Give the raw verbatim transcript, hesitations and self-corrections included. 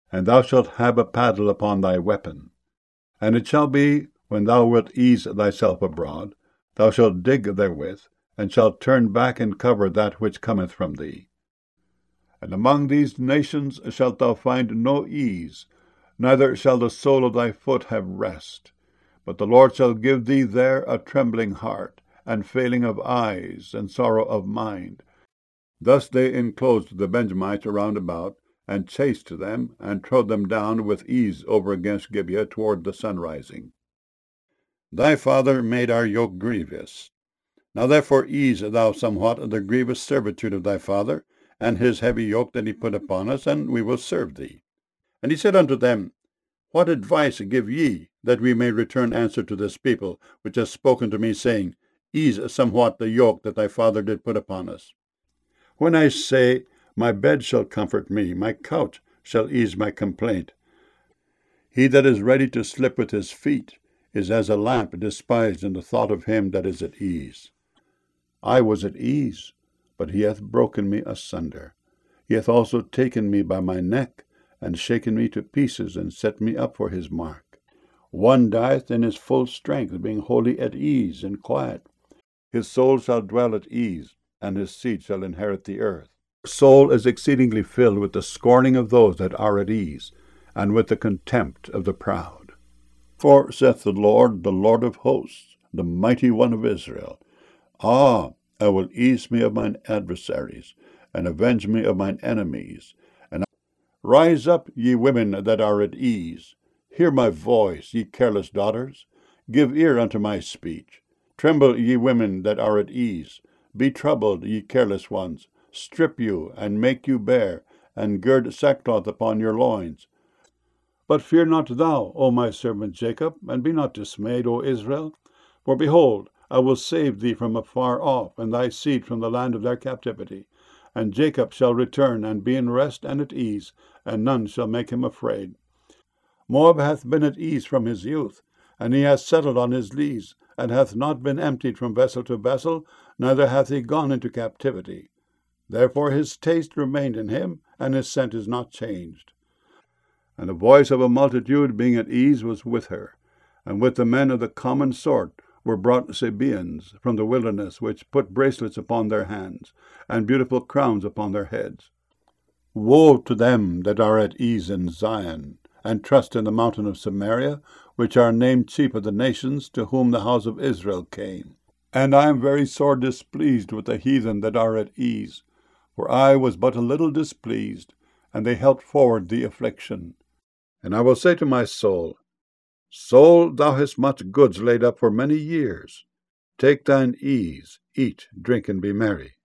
and thou shalt have a paddle upon thy weapon. And it shall be, when thou wilt ease thyself abroad, thou shalt dig therewith, and shalt turn back and cover that which cometh from thee. And among these nations shalt thou find no ease, neither shall the sole of thy foot have rest. But the Lord shall give thee there a trembling heart, and failing of eyes, and sorrow of mind. Thus they enclosed the Benjamites around about, and chased them, and trode them down with ease over against Gibeah toward the sunrising. Thy father made our yoke grievous. Now therefore ease thou somewhat the grievous servitude of thy father, and his heavy yoke that he put upon us, and we will serve thee. And he said unto them, What advice give ye, that we may return answer to this people, which has spoken to me, saying, Ease somewhat the yoke that thy father did put upon us? When I say, My bed shall comfort me, my couch shall ease my complaint. He that is ready to slip with his feet is as a lamp despised in the thought of him that is at ease. I was at ease, but he hath broken me asunder. He hath also taken me by my neck, and shaken me to pieces, and set me up for his mark. One dieth in his full strength, being wholly at ease and quiet. His soul shall dwell at ease, and his seed shall inherit the earth. Soul is exceedingly filled with the scorning of those that are at ease, and with the contempt of the proud. For, saith the Lord, the Lord of hosts, the mighty one of Israel, Ah, I will ease me of mine adversaries, and avenge me of mine enemies. And rise up, ye women that are at ease. Hear my voice, ye careless daughters. Give ear unto my speech. Tremble, ye women that are at ease. Be troubled, ye careless ones. Strip you, and make you bare, and gird sackcloth upon your loins. But fear not thou, O my servant Jacob, and be not dismayed, O Israel. For behold, I will save thee from afar off, and thy seed from the land of their captivity. And Jacob shall return, and be in rest and at ease, and none shall make him afraid. Moab hath been at ease from his youth, and he hath settled on his lees, and hath not been emptied from vessel to vessel, neither hath he gone into captivity. Therefore his taste remained in him, and his scent is not changed. And the voice of a multitude being at ease was with her, and with the men of the common sort were brought Sabaeans from the wilderness, which put bracelets upon their hands, and beautiful crowns upon their heads. Woe to them that are at ease in Zion, and trust in the mountain of Samaria, which are named chief of the nations, to whom the house of Israel came. And I am very sore displeased with the heathen that are at ease, for I was but a little displeased, and they helped forward the affliction. And I will say to my soul, Soul, thou hast much goods laid up for many years. Take thine ease, eat, drink, and be merry.